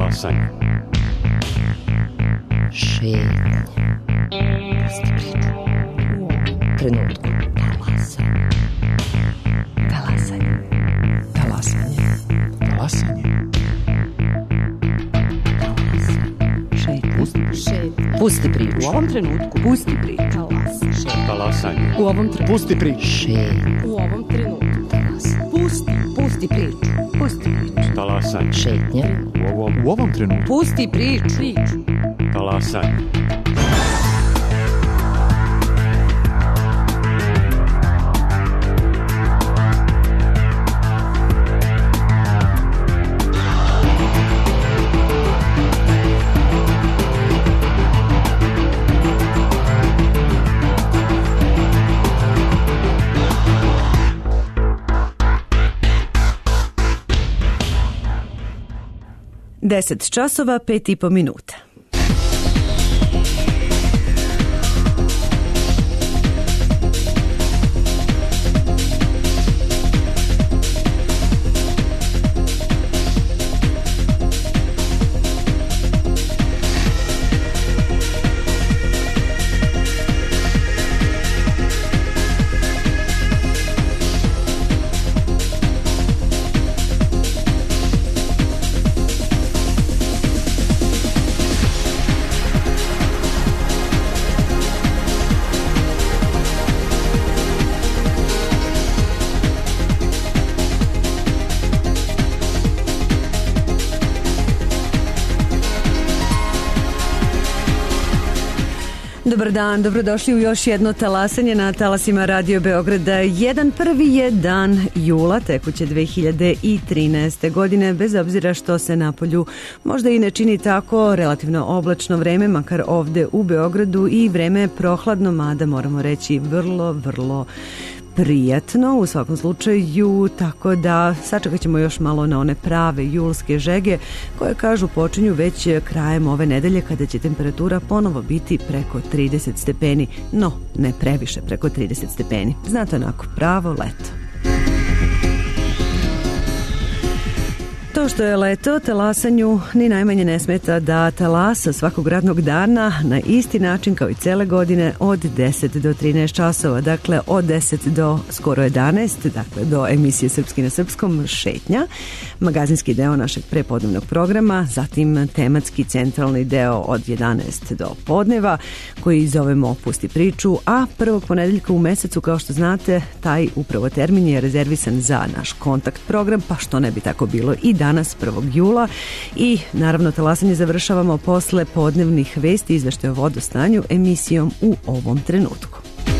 Talasanje. Šetnja. Pusti priču. Trenutku. Talasanje. Talasanje. Talasanje. Talasanje. Šetnja. Pusti priču. U ovom trenutku. Pusti priču. Talasanje. U ovom trenutku. Pusti priču. Šetnja. U ovom trenutku. Pusti priču. Pusti priču. Talasanje. Šetnja. U ovom trenutku. Pusti priču. Talasanje. Deset časova, 5,5 minuta. Dobar dan, dobrodošli u još jedno talasanje na talasima Radio Beograda 1. Prvi je dan jula tekuće 2013. godine, bez obzira što se napolju možda i ne čini tako relativno oblačno vreme, makar ovde u Beogradu i vreme je prohladno, mada moramo reći vrlo prijatno u svakom slučaju, tako da sačekat ćemo još malo na one prave julske žege koje kažu počinju već krajem ove nedelje kada će temperatura ponovo biti preko 30 stepeni, no ne previše preko 30 stepeni. Znate, onako pravo leto. To što je leto, talasanju ni najmanje ne smeta da talasa svakog radnog dana na isti način kao i cele godine od 10 do 13 časova, dakle od 10 do skoro 11, dakle do emisije Srpski na srpskom Šetnja, magazinski deo našeg prepodnevnog programa, zatim tematski centralni deo od 11 do podneva koji zovemo Pusti priču, a prvog ponedeljka u mesecu, kao što znate, taj upravo termin je rezervisan za naš kontakt program, pa što ne bi tako bilo i danas 1. jula i naravno talasanje završavamo posle podnevnih vesti izveštaja o vodostanju emisijom U ovom trenutku.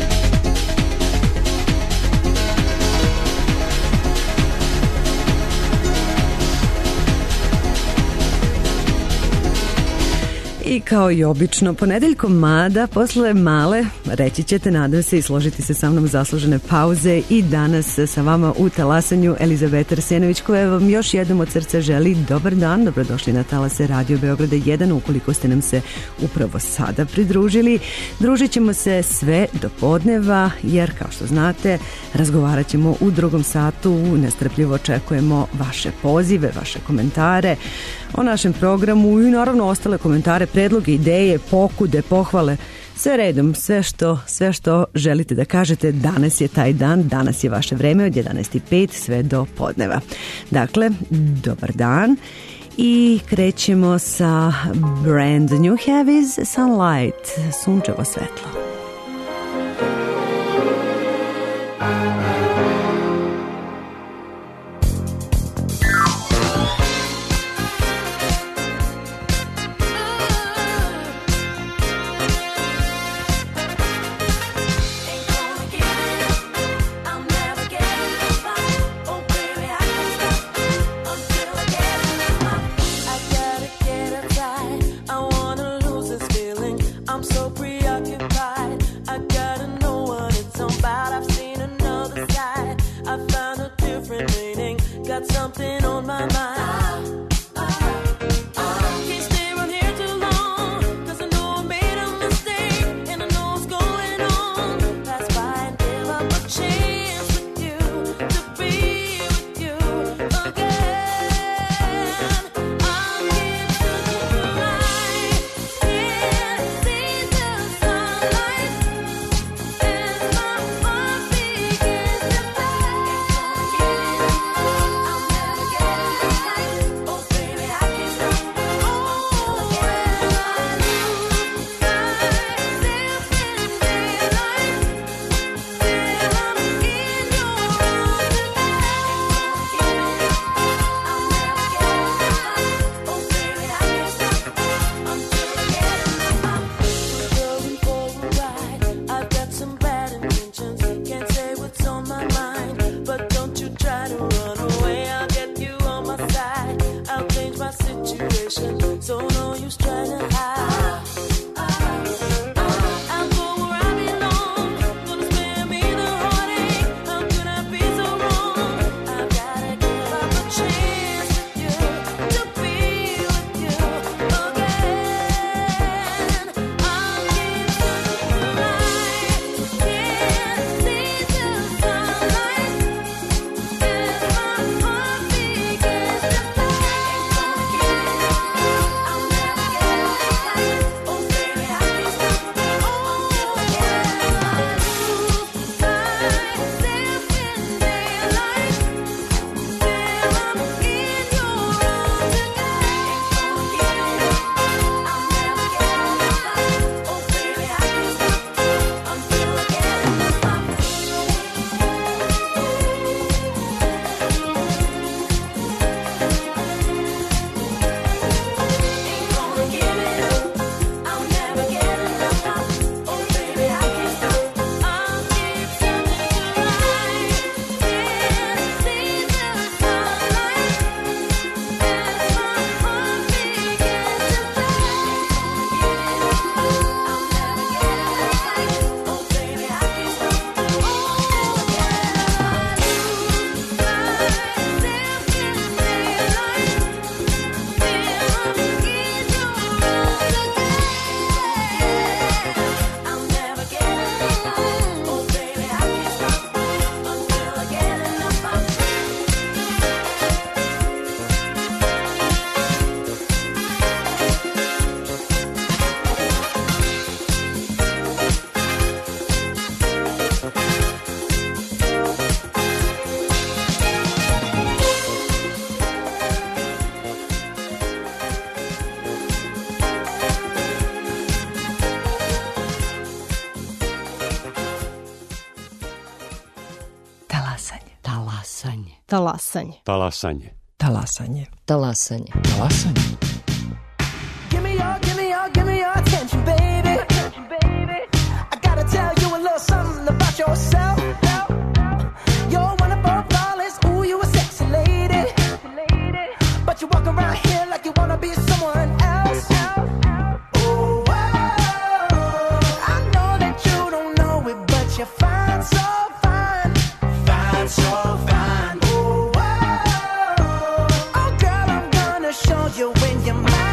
I kao i obično, ponedeljkom mada, posle male, reći ćete, nadam se i složiti se sa mnom, zaslužene pauze i danas sa vama u talasanju Elizabeta Arsenović, koja vam još jednom od srca želi dobar dan, dobrodošli na talase Radio Beograda 1, ukoliko ste nam se upravo sada pridružili. Družit ćemo se sve do podneva, jer kao što znate, razgovarat ćemo u drugom satu, nestrpljivo očekujemo vaše pozive, vaše komentare o našem programu i naravno ostale komentare, predloge, ideje, pokude, pohvale, sve redom, sve što želite da kažete. Danas je taj dan, danas je vaše vreme od 11:05 sve do podneva. Dakle, dobar dan i krećemo sa brand new Heavies Sunlight, sunčevo svetlo. Talasanje. Talasanje. Talasanje. Talasanje. Talasanje. Talasanje. Talasanje. Give me your attention, baby. I gotta tell you a little something about yourself. You're one of our flawless, ooh, you a sexy lady. But you walk around here like you wanna be someone else. Ooh, I know that you don't know it, but you're fine, so fine. Fine, so fine. Ooh, oh girl, I'm gonna show you when you're mine.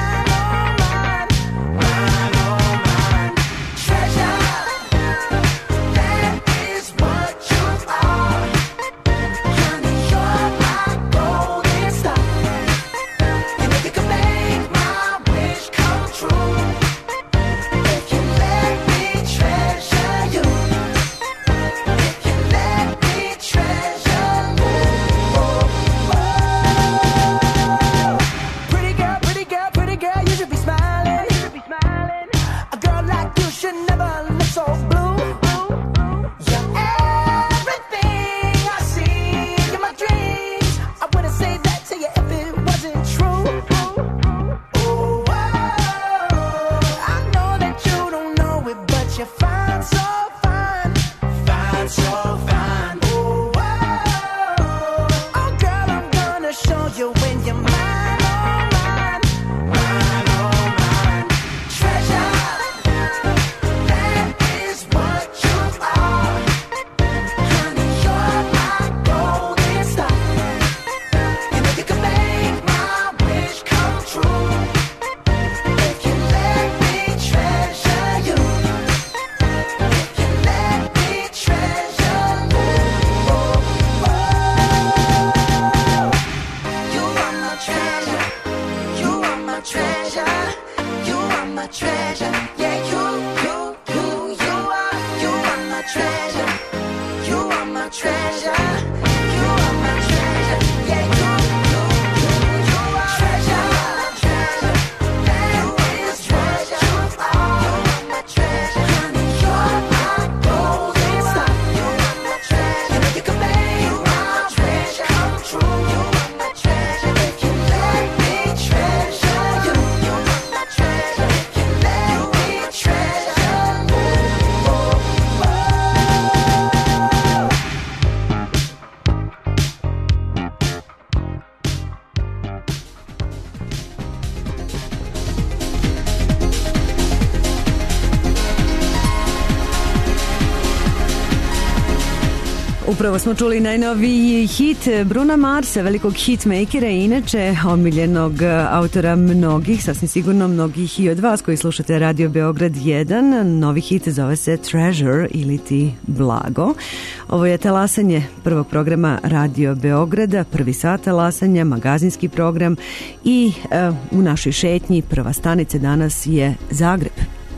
Upravo smo čuli najnoviji hit Bruna Marsa, velikog hitmakera i inače omiljenog autora mnogih, sasvim sigurno mnogih i od vas koji slušate Radio Beograd 1. Novi hit zove se Treasure ili ti Blago. Ovo je talasanje prvog programa Radio Beograda, prvi sat talasanja, magazinski program i u našoj šetnji prva stanica danas je Zagreb.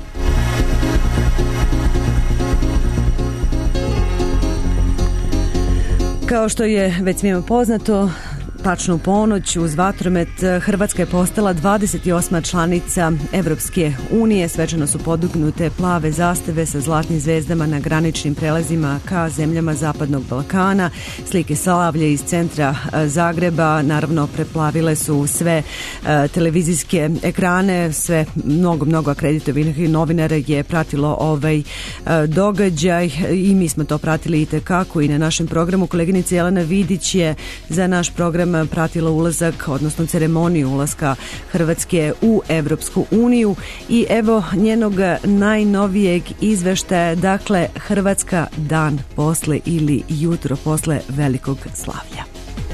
Kao što je već svima poznato, tačno u ponoć uz vatromet Hrvatska je postala 28. članica Evropske unije. Svečano su podugnute plave zastave sa zlatnim zvezdama na graničnim prelazima ka zemljama Zapadnog Balkana. Slike slavlje iz centra Zagreba naravno preplavile su sve televizijske ekrane, sve mnogo akreditovanih novinara je pratilo ovaj događaj i mi smo to pratili itekako i na našem programu. Koleginica Jelena Vidić je za naš program pratila ulazak, odnosno ceremoniju ulaska Hrvatske u Evropsku uniju i evo njenog najnovijeg izveštaja, dakle Hrvatska dan posle ili jutro posle velikog slavlja.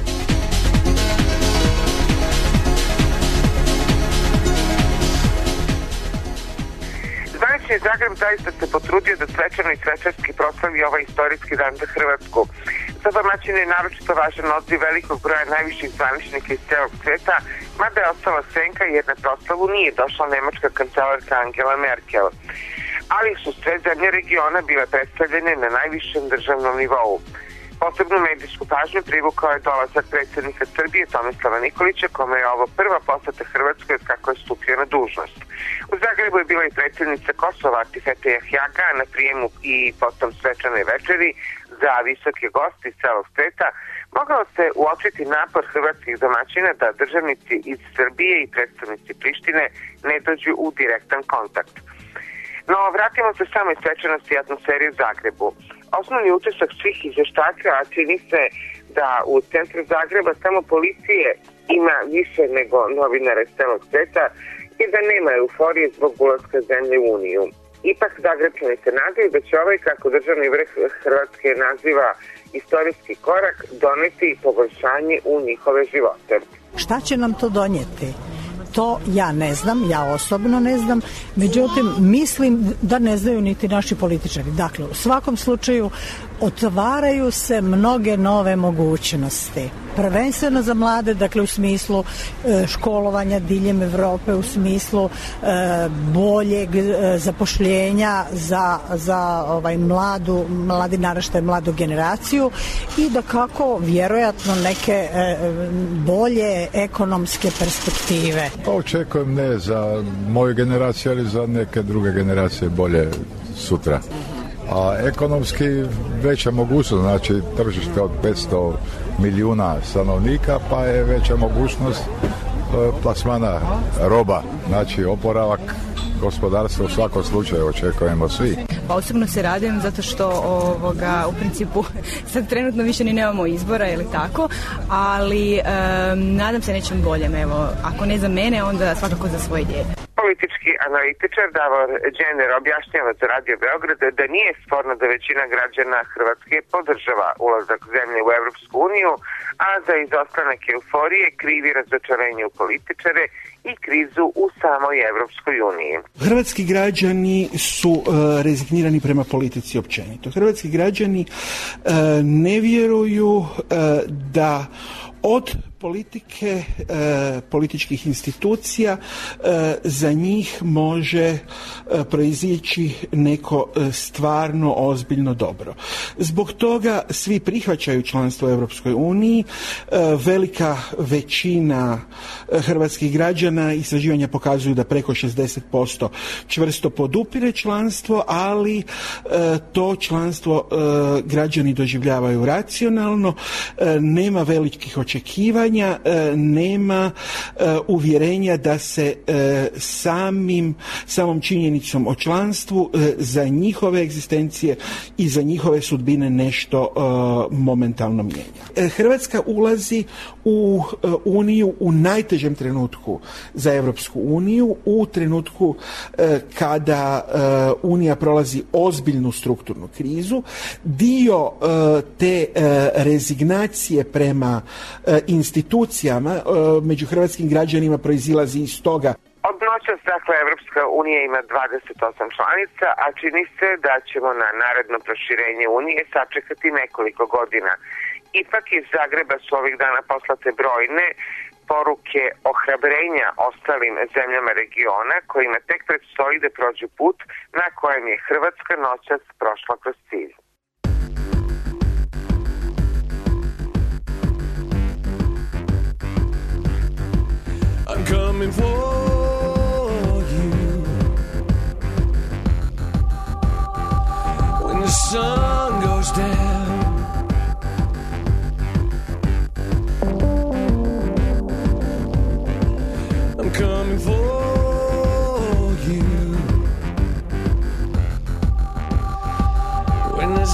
Zvanični Zagreb zaista se potrudio da svečano i svečarski proslavi ovaj istorijski dan za Hrvatsku. Za domaćine je naročito važan odziv velikog broja najviših zvaničnika iz celog sveta, mada je ostala senka jer na proslavu nije došla nemačka kancelarka Angela Merkel. Ali su sve zemlje regiona bile predstavljene na najvišem državnom nivou. Posebnu medijsku pažnju privukao je dolazak predsjednika Srbije Tomislava Nikolića, kome je ovo prva poseta Hrvatskoj od kako je stupio na dužnost. U Zagrebu je bila i predsjednica Kosova Atifete Jahjaga na prijemu i potom svečanoj večeri za visoke gosti iz celog sveta, mogao se uočiti napor hrvatskih domaćina da državnici iz Srbije i predstavnici Prištine ne dođu u direktan kontakt. No, vratimo se samoj svečanosti i atmosferi u Zagrebu. Osnovni utisak svih izveštaka, a čini se da u centru Zagreba samo policije ima više nego novinara iz celog sveta i da nema euforije zbog ulaska zemlje u Uniju. Ipak Zagrebčani se nadaju da će ovaj, kako državni vrh Hrvatske naziva, istorijski korak doneti poboljšanje u njihove živote. Šta će nam to donijeti? To ja ne znam, ja osobno ne znam, međutim mislim da ne znaju niti naši političari. Dakle, u svakom slučaju otvaraju se mnoge nove mogućnosti. Prvenstveno za mlade, dakle u smislu školovanja diljem Evrope, u smislu boljeg zapošljenja za mladi naraštaj, mladu generaciju i da kako vjerojatno neke bolje ekonomske perspektive. Pa očekujem ne za moju generaciju, ali za neke druge generacije bolje sutra. A ekonomski veća mogućnost, znači tržište od 500 milijuna stanovnika, pa je veća mogućnost plasmana roba, znači oporavak gospodarstva u svakom slučaju očekujemo svi. Pa osobno se radujem zato što u principu sad trenutno više ni nemamo izbora ili tako, ali nadam se nečem boljem, evo, ako ne za mene, onda svakako za svoje dijete. Politički analitičar Davor Đener objašnjava za Radio Beograd da nije sporno da većina građana Hrvatske podržava ulazak zemlje u Evropsku uniju, a za izostanak euforije krivi razočarenje u političare i krizu u samoj Evropskoj uniji. Hrvatski građani su rezignirani prema politici općenito. Hrvatski građani ne vjeruju da od politike, političkih institucija za njih može proizići neko stvarno ozbiljno dobro. Zbog toga svi prihvaćaju članstvo u Europskoj uniji. Velika većina hrvatskih građana, istraživanja pokazuju da preko 60% čvrsto podupire članstvo, ali to članstvo građani doživljavaju racionalno, nema velikih očekivanja, nema uvjerenja da se samom činjenicom o članstvu za njihove egzistencije i za njihove sudbine nešto momentalno mijenja. Hrvatska ulazi u Uniju u najtežem trenutku za Europsku uniju, u trenutku kada Unija prolazi ozbiljnu strukturnu krizu. Dio te rezignacije prema institucijama među hrvatskim građanima proizilazi iz toga. Od noćas, dakle, Evropska unija ima 28 članica, a čini se da ćemo na naredno proširenje Unije sačekati nekoliko godina. Ipak iz Zagreba su ovih dana poslate brojne poruke ohrabrenja ostalim zemljama regiona kojima tek predstoji da prođu put na kojem je Hrvatska noćas prošla kroz cilj. I'm coming for you when the sun goes down. I'm coming for you when the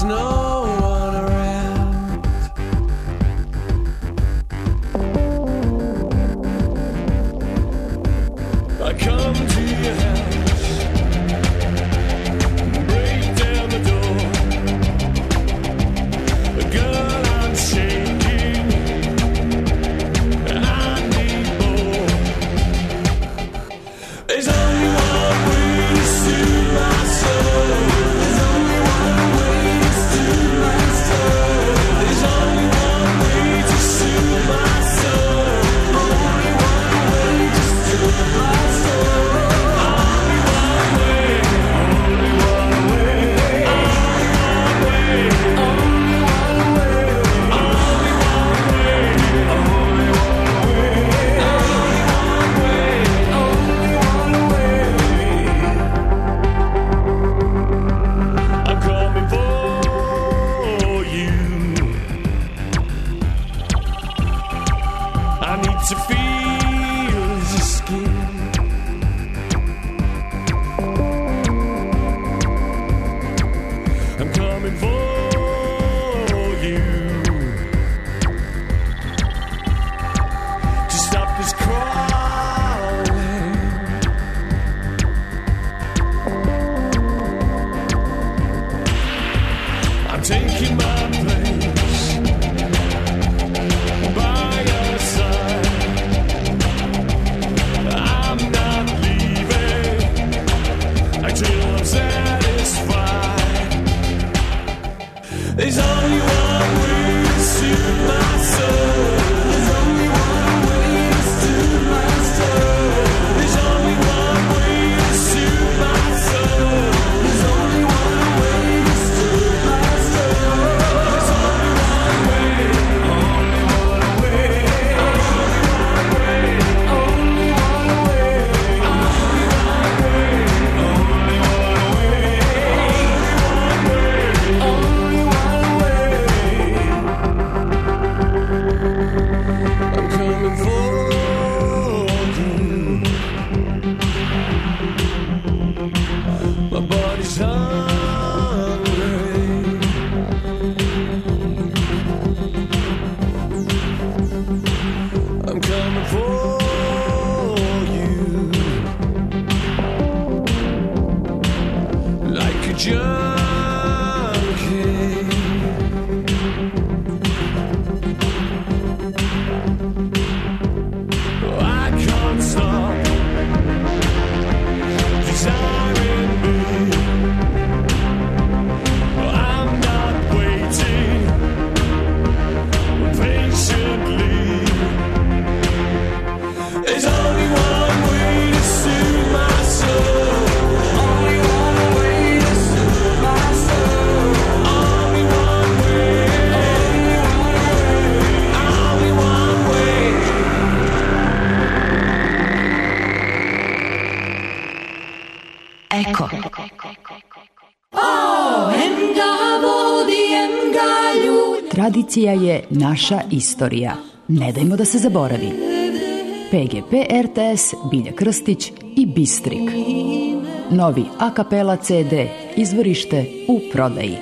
tradicija je naša istorija. Ne dajmo da se zaboravi. PGP RTS, Bilja Krstić i Bistrik. Novi a kapela CD, izvorište u prodaji.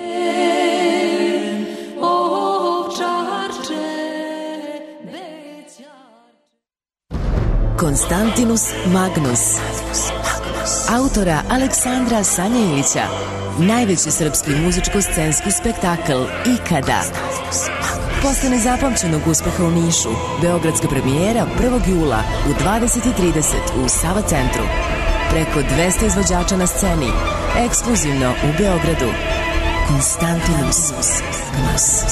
Konstantinus Magnus, autora Aleksandra Sanjailića, najveći srpski muzičko-scenski spektakl ikada. Posle nezapamćenog uspeha u Nišu, beogradska premijera 1. jula u 20:30 u Sava centru. Preko 200 izvođača na sceni, ekskluzivno u Beogradu. Konstantinus Magnus.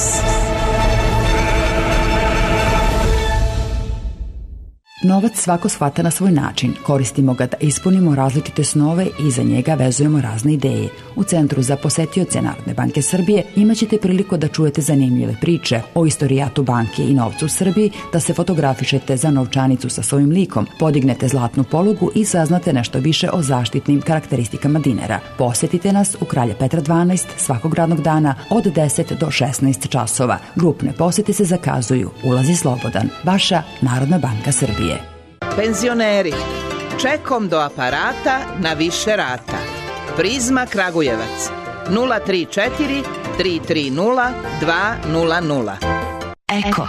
Novac svako shvata na svoj način. Koristimo ga da ispunimo različite snove i za njega vezujemo razne ideje. U Centru za posetioce Narodne banke Srbije imaćete priliku da čujete zanimljive priče o istorijatu banke i novcu u Srbiji, da se fotografišete za novčanicu sa svojim likom, podignete zlatnu polugu i saznate nešto više o zaštitnim karakteristikama dinara. Posetite nas u Kralja Petra 12 svakog radnog dana od 10 do 16 časova. Grupne posete se zakazuju. Ulaz je slobodan. Vaša Narodna banka Srbije. Penzioneri, čekom do aparata na više rata. Prizma Kragujevac 034 330 200. Eko.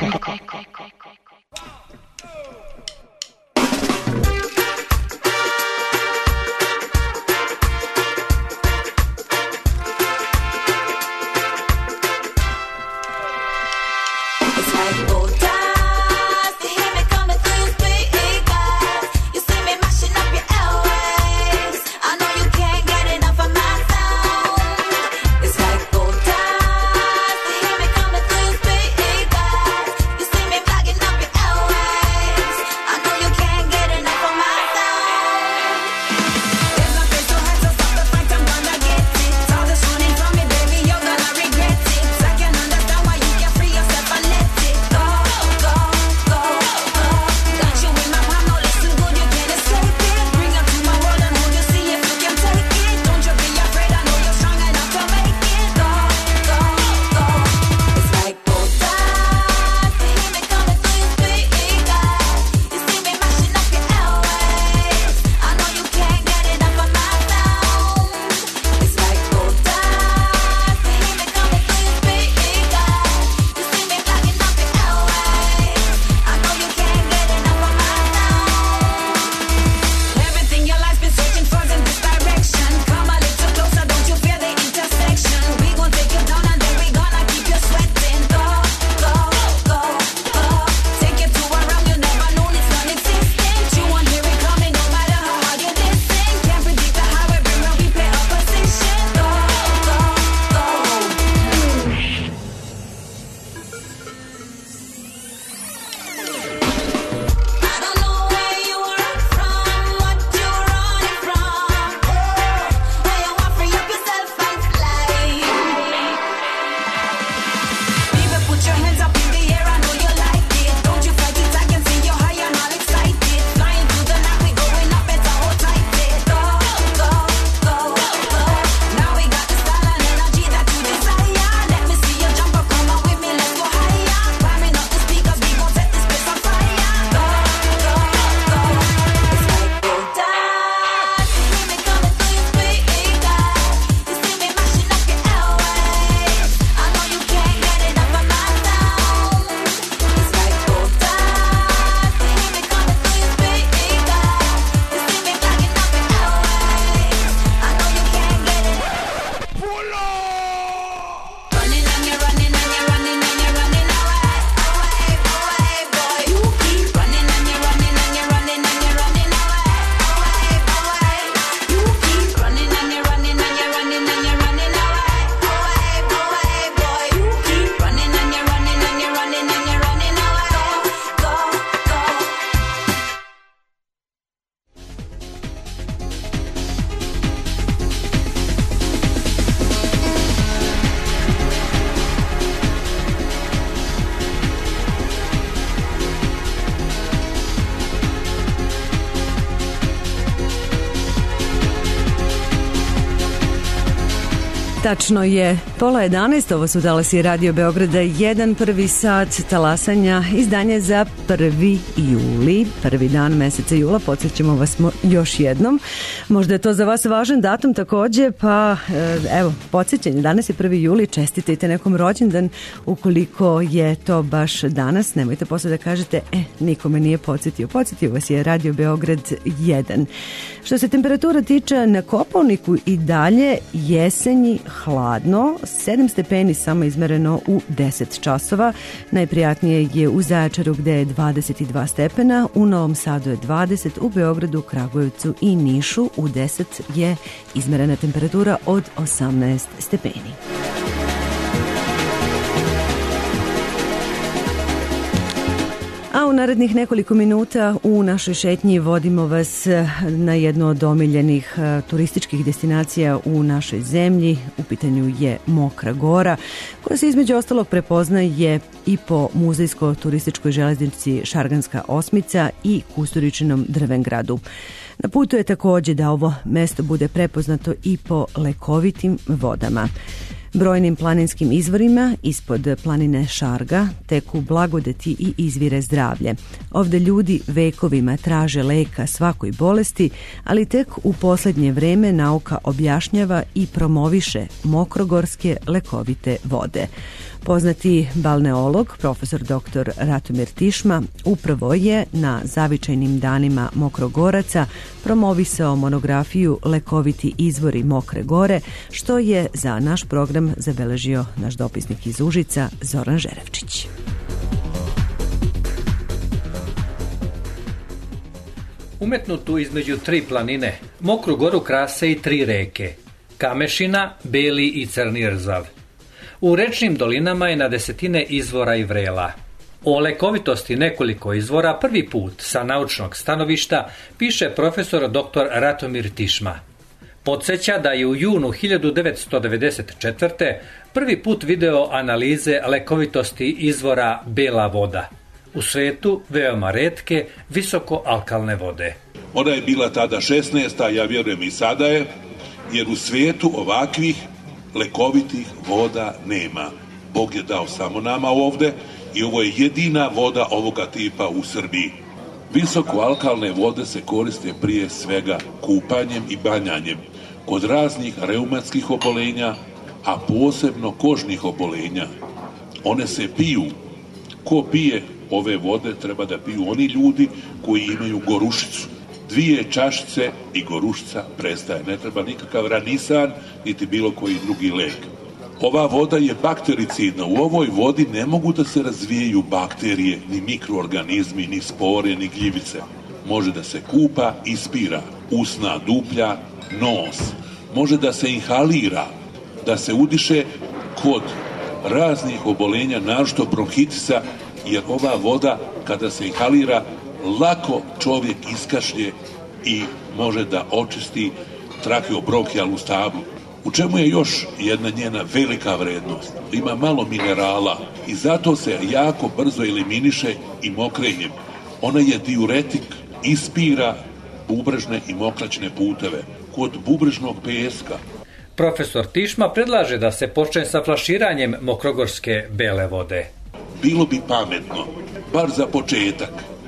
Tačno je 10:30, ovo su Talasi Radio Beograda 1, prvi sat talasanja, izdanje za 1. juli, prvi dan meseca jula, podsjećamo vas još jednom. Možda je to za vas važan datum takođe, pa evo, podsjećanje, danas je 1. juli, čestitajte nekom rođendan, ukoliko je to baš danas, nemojte posle da kažete, nikome nije podsjetio vas je Radio Beograd 1. Što se temperatura tiče na Kopaoniku i dalje jesenji hladno, 7 stepeni samo izmereno u 10 časova. Najprijatnije je u Zaječaru gde je 22 stepena, u Novom Sadu je 20, u Beogradu, Kragujevcu i Nišu u 10 je izmerena temperatura od 18 stepeni. A u narednih nekoliko minuta u našoj šetnji vodimo vas na jednu od omiljenih turističkih destinacija u našoj zemlji. U pitanju je Mokra Gora, koja se između ostalog prepoznaje i po muzejsko-turističkoj železnici Šarganska osmica i Kusturičinom Drvengradu. Na putu je takođe da ovo mesto bude prepoznato i po lekovitim vodama. Brojnim planinskim izvorima ispod planine Šarga teku blagodeti i izvire zdravlje. Ovde ljudi vekovima traže leka svakoj bolesti, ali tek u poslednje vreme nauka objašnjava i promoviše mokrogorske lekovite vode. Poznati balneolog, profesor dr. Ratomir Tišma, upravo je na zavičajnim danima Mokrogoraca promovisao monografiju Lekoviti izvori Mokre Gore, što je za naš program zabeležio naš dopisnik iz Užica, Zoran Žerevčić. Umetnutu između 3 planine, Mokru Goru krase i 3 reke, Kamešina, Beli i Crni Rzav. U rečnim dolinama je na desetine izvora i vrela. O lekovitosti nekoliko izvora prvi put sa naučnog stanovišta piše profesor dr. Ratomir Tišma. Podsjeća da je u junu 1994. prvi put video analize lekovitosti izvora Bela voda. U svetu veoma retke visokoalkalne vode. Ona je bila tada 16. ja vjerujem i sada je, jer u svijetu ovakvih lekovitih voda nema. Bog je dao samo nama ovde i ovo je jedina voda ovoga tipa u Srbiji. Visokoalkalne vode se koriste prije svega kupanjem i banjanjem kod raznih reumatskih obolenja, a posebno kožnih obolenja. One se piju. Ko pije ove vode treba da piju oni ljudi koji imaju gorušicu. 2 čašice i gorušica prestaje. Ne treba nikakav ranisan, niti bilo koji drugi lek. Ova voda je baktericidna. U ovoj vodi ne mogu da se razvijaju bakterije, ni mikroorganizmi, ni spore, ni gljivice. Može da se kupa, ispira, usna duplja, nos. Može da se inhalira, da se udiše kod raznih obolenja, naročito bronhitisa, jer ova voda kada se inhalira lako čovjek iskašlje i može da očisti trakeobronhijalnu stablu. U čemu je još jedna njena velika vrednost? Ima malo minerala i zato se jako brzo eliminiše i mokrenjem. Ona je diuretik, ispira bubrežne i mokraćne puteve. Kod bubrežnog peska. Profesor Tišma predlaže da se počne sa flaširanjem mokrogorske bele vode. Bilo bi pametno, bar za početak,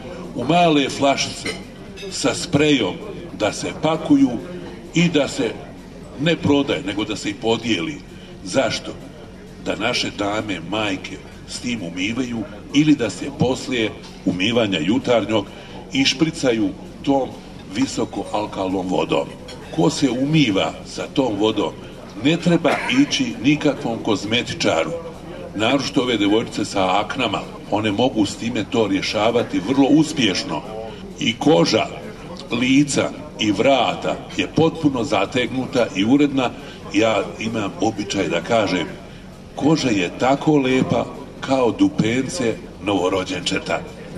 u male flašice sa sprejom da se pakuju i da se ne prodaje, nego da se i podijeli. Zašto? Da naše dame, majke s tim umivaju ili da se poslije umivanja jutarnjog išpricaju tom visokoalkalnom vodom. Ko se umiva sa tom vodom ne treba ići nikakvom kozmetičaru. Naročito ove devojčice sa aknama, one mogu s time to rješavati vrlo uspješno. I koža, lica i vrata je potpuno zategnuta i uredna. Ja imam običaj da kažem, koža je tako lepa kao dupence novorođenčeta.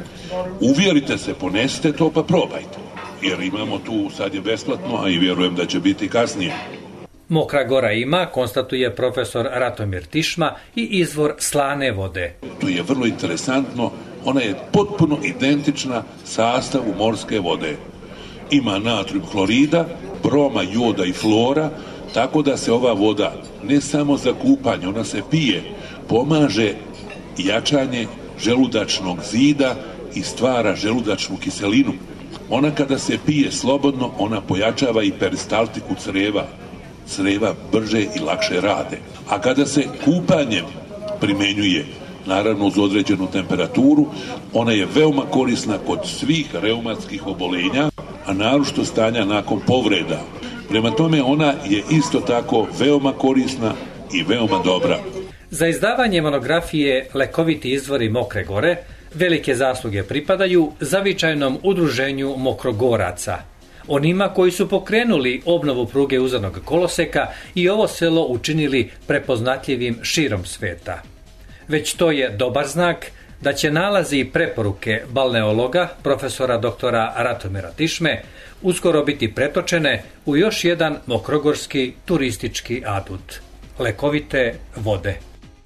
Uvjerite se, ponesite to pa probajte. Jer imamo tu, sad je besplatno, a i vjerujem da će biti kasnije. Mokra Gora ima, konstatuje profesor Ratomir Tišma, i izvor slane vode. To je vrlo interesantno, ona je potpuno identična sastavu morske vode. Ima natrijum hlorida, broma, joda i flora, Tako da se ova voda ne samo za kupanje, ona se pije, pomaže jačanje želudačnog zida i stvara želudačnu kiselinu. Ona kada se pije slobodno, ona pojačava i peristaltiku creva. Creva brže i lakše rade. A kada se kupanjem primenjuje, naravno uz određenu temperaturu, ona je veoma korisna kod svih reumatskih obolenja, a naročito stanja nakon povreda. Prema tome ona je isto tako veoma korisna i veoma dobra. Za izdavanje monografije Lekoviti izvori Mokre Gore velike zasluge pripadaju zavičajnom udruženju Mokrogoraca, onima koji su pokrenuli obnovu pruge uzanog koloseka i ovo selo učinili prepoznatljivim širom sveta. Već to je dobar znak da će nalazi i preporuke balneologa, profesora doktora Ratomira Tišme, uskoro biti pretočene u još jedan mokrogorski turistički adut – lekovite vode.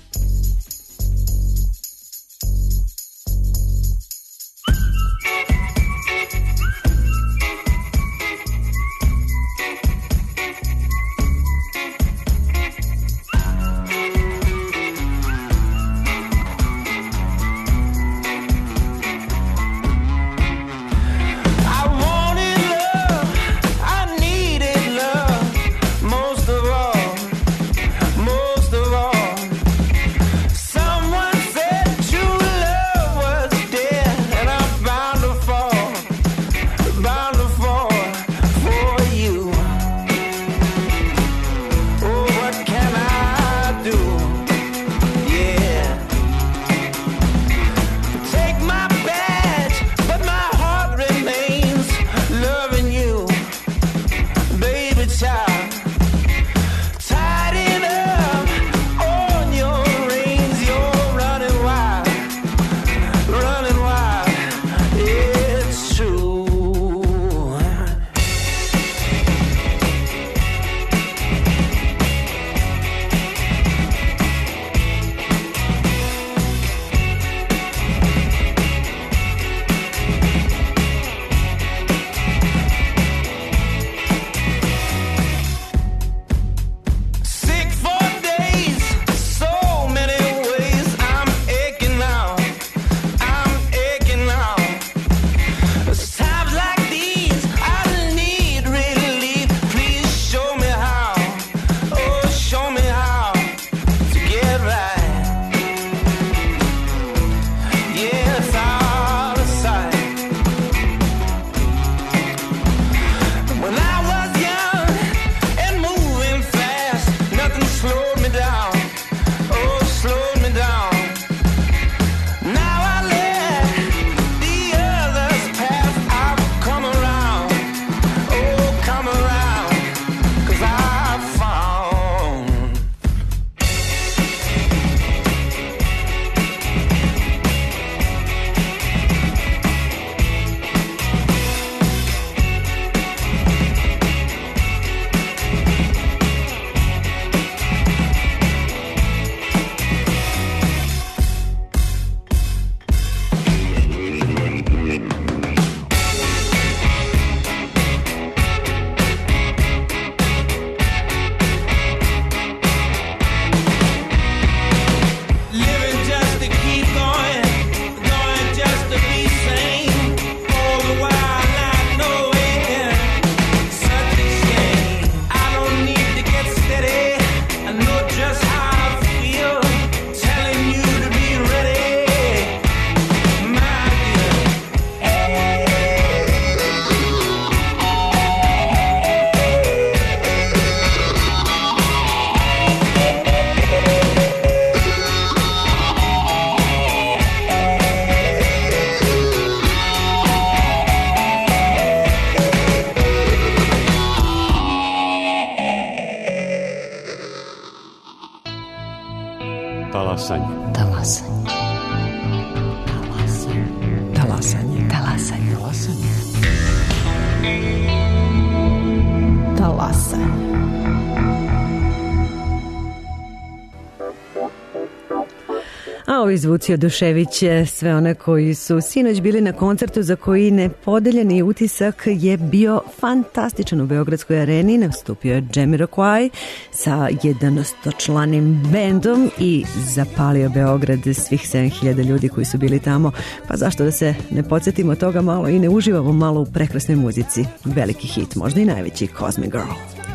Talasanje. Talasanje. Talasanje. Talasanje. Talasanje. Talasanje. A Ovi zvuci oduševiće sve one koji su sinoć bili na koncertu za koji nepodeljeni utisak je bio fantastičan u Beogradskoj areni. Nastupio je Jamiroquai sa 11-članim bendom i zapalio Beograd, svih 7000 ljudi koji su bili tamo. Pa zašto da se ne podsjetimo toga malo i ne uživamo malo u prekrasnoj muzici. Veliki hit, možda i najveći, Cosmic Girl.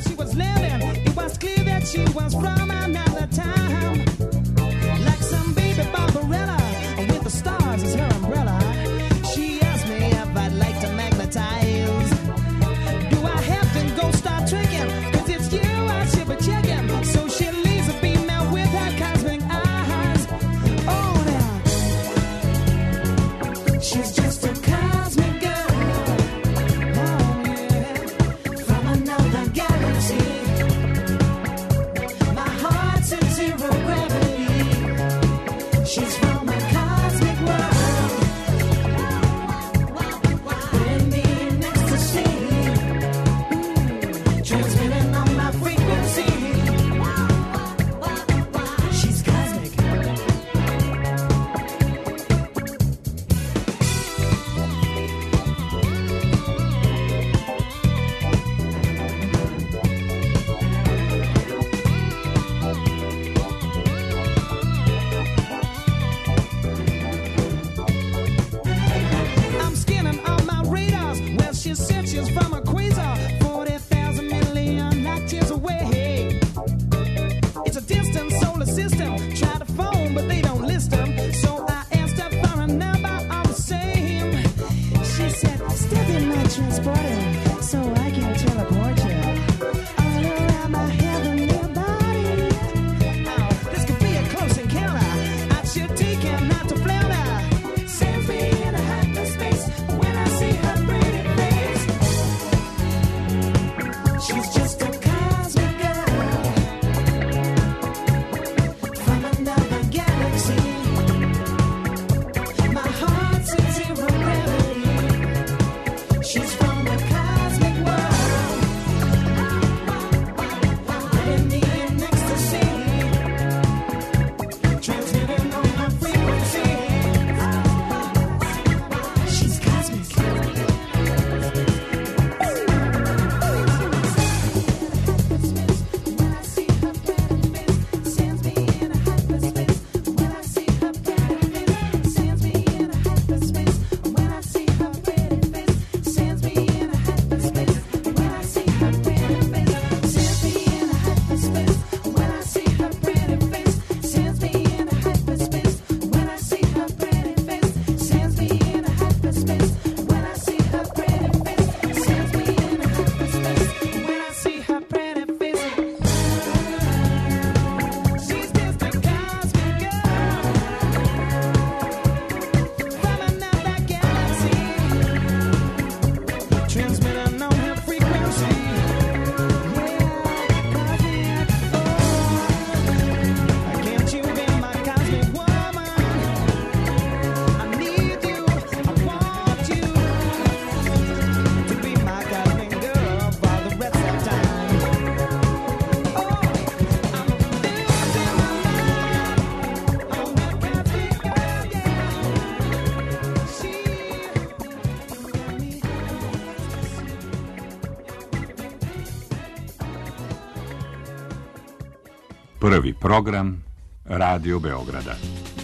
Prvi program Radio Beograda.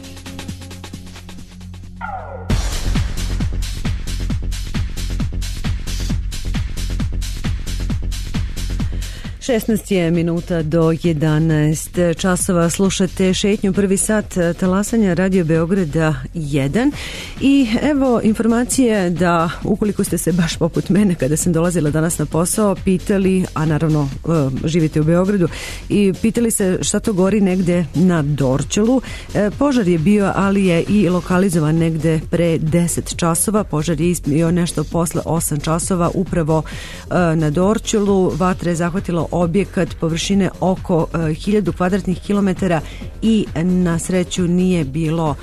Šesnaest je minuta do 11 časova. Slušate šetnju, prvi sat talasanja Radio Beograda 1. I evo informacije da ukoliko ste se baš poput mene kada sam dolazila danas na posao pitali, a naravno živite u Beogradu, i pitali se šta to gori negde na Dorćolu. Požar je bio, ali je i lokalizovan negde pre 10 časova. Požar je bio nešto posle 8 časova upravo na Dorćolu. Vatra je zahvatila objekat površine oko 1000 kvadratnih kilometara i na sreću nije bilo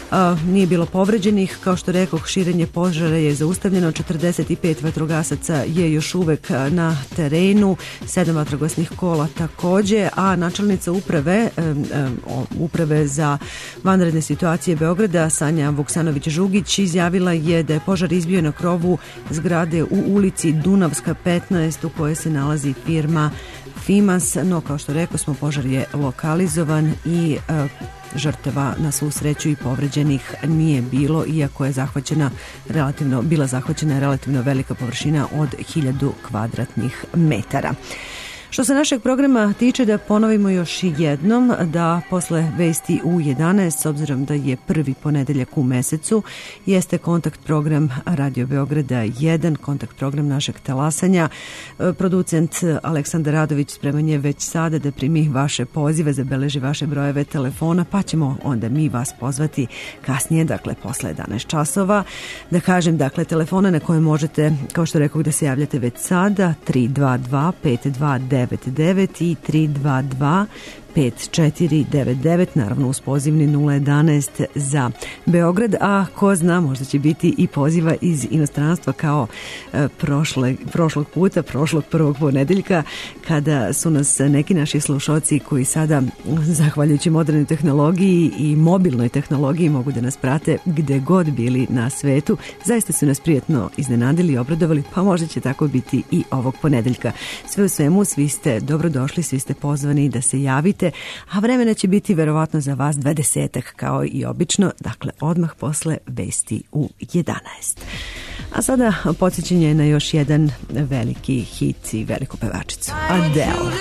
Nije bilo povređenih, kao što rekoh, širenje požara je zaustavljeno, 45 vatrogasaca je još uvek na terenu, 7 vatrogasnih kola takođe, a načelnica uprave za vanredne situacije Beograda, Sanja Vuksanović-Žugić, izjavila je da je požar izbio na krovu zgrade u ulici Dunavska 15 u kojoj se nalazi firma Fimas, no kao što rekao smo, požar je lokalizovan i žrtava na svu sreću i povređenih nije bilo, iako je bila zahvaćena relativno velika površina od 1000 kvadratnih metara. Što se našeg programa tiče, da ponovimo još jednom da posle vesti u 11, s obzirom da je prvi ponedeljak u mesecu, jeste kontakt program Radio Beograda 1, kontakt program našeg talasanja. Producent Aleksandar Radović spreman je već sada da primi vaše pozive, zabeleži vaše brojeve telefona, pa ćemo onda mi vas pozvati kasnije, dakle posle 11 časova. Da kažem, dakle, telefona na koje možete, kao što rekao, da se javljate već sada, 322 529 i 322 5499, naravno uz pozivni 011 za Beograd, a ko zna, možda će biti i poziva iz inostranstva kao prošlog puta, prošlog prvog ponedeljka, kada su nas neki naši slušalci koji sada, zahvaljujući modernoj tehnologiji i mobilnoj tehnologiji, mogu da nas prate gde god bili na svetu. Zaista su nas prijatno iznenadili i obradovali, pa možda će tako biti i ovog ponedeljka. Sve u svemu, svi ste dobrodošli, svi ste pozvani da se javite, a vremena će biti verovatno za vas 20 kao i obično, dakle odmah posle vesti u 11. A sada podsjećanje na još jedan veliki hit i veliku pevačicu, Adele.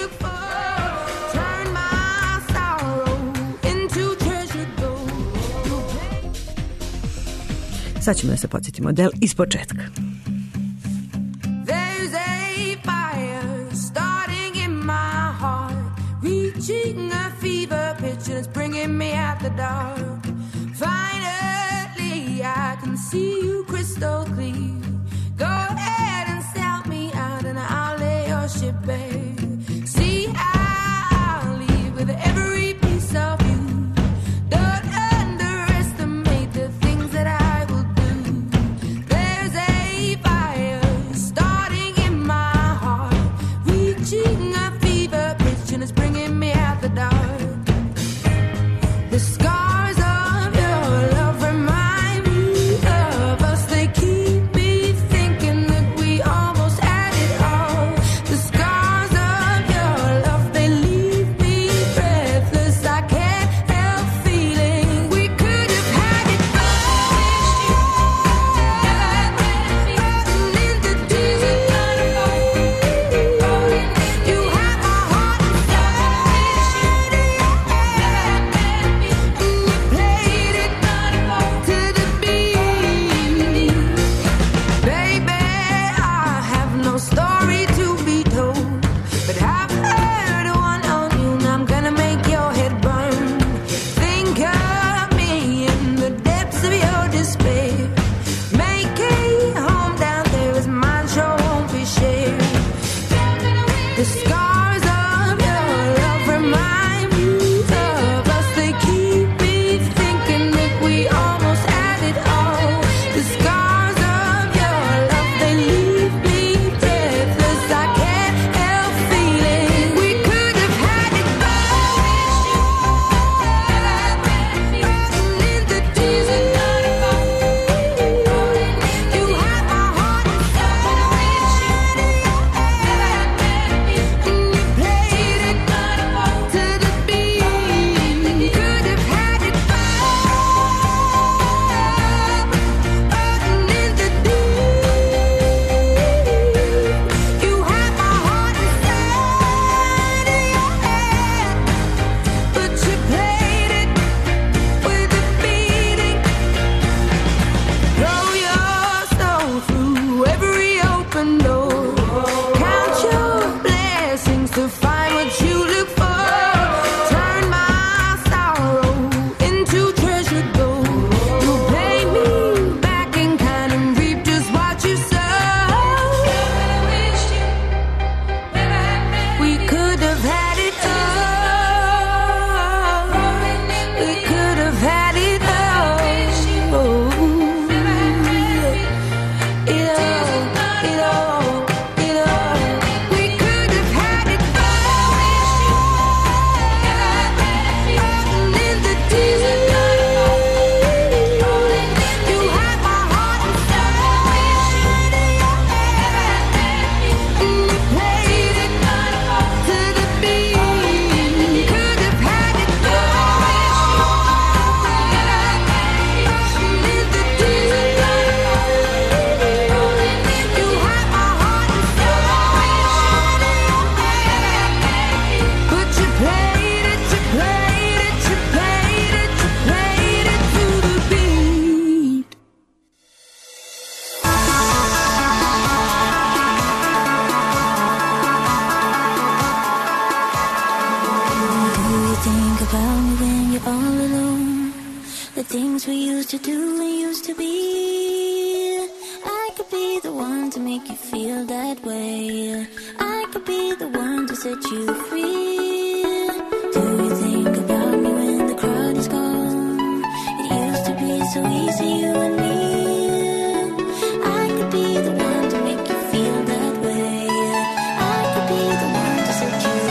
Sad ćemo da se podsjetimo Adele iz početka. Reaching a fever pitch and it's bringing me out the dark. Finally, I can see you crystal clear. Go ahead and sell me out and I'll lay your ship bare. See, I'll leave with every piece of you. Don't underestimate the things that I will do. There's a fire starting in my heart, reaching a fever pitch and it's bringing me out the dark. The scars of your love remind me of do and used to be. I could be the one to make you feel that way. I could be the one to set you free. Do you think about me when the crowd is gone? It used to be so easy, you and me. I could be the one to make you feel that way. I could be the one to set you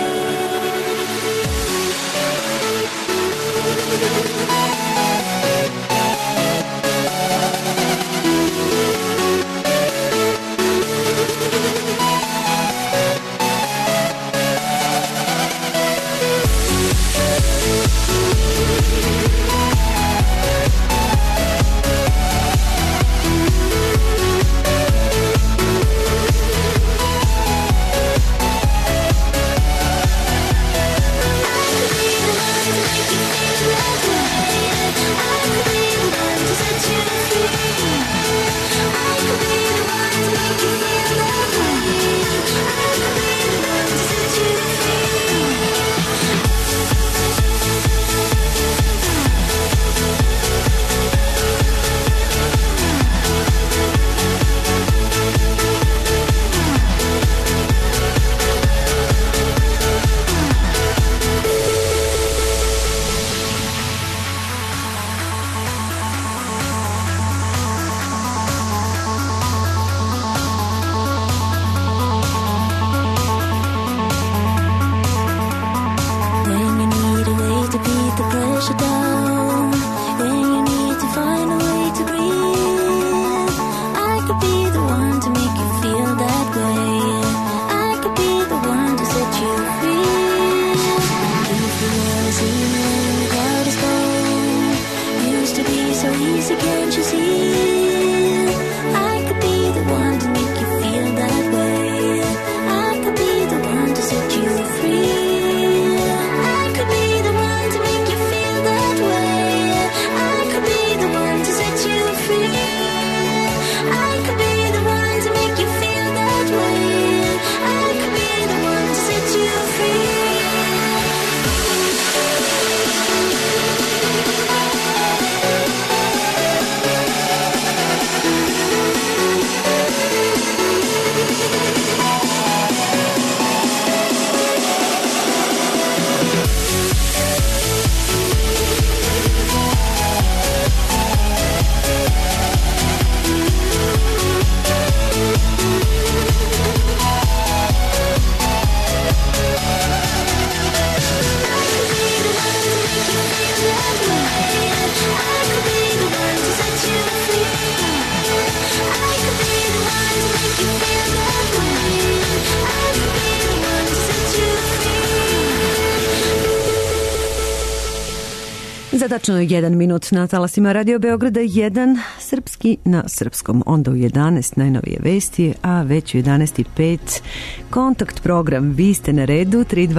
Za tačno 1 minut na talasima Radio Beograda 1, srpski na srpskom, onda u 11 najnovije vesti, a već u 11:05 kontakt program. Vi ste na redu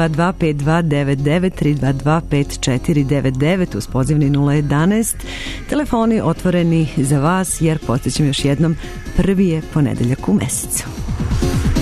322-5299, 322-5499 uz pozivni 011. Telefoni otvoreni za vas, jer podsjećam još jednom, prvi je ponedeljak u mesecu.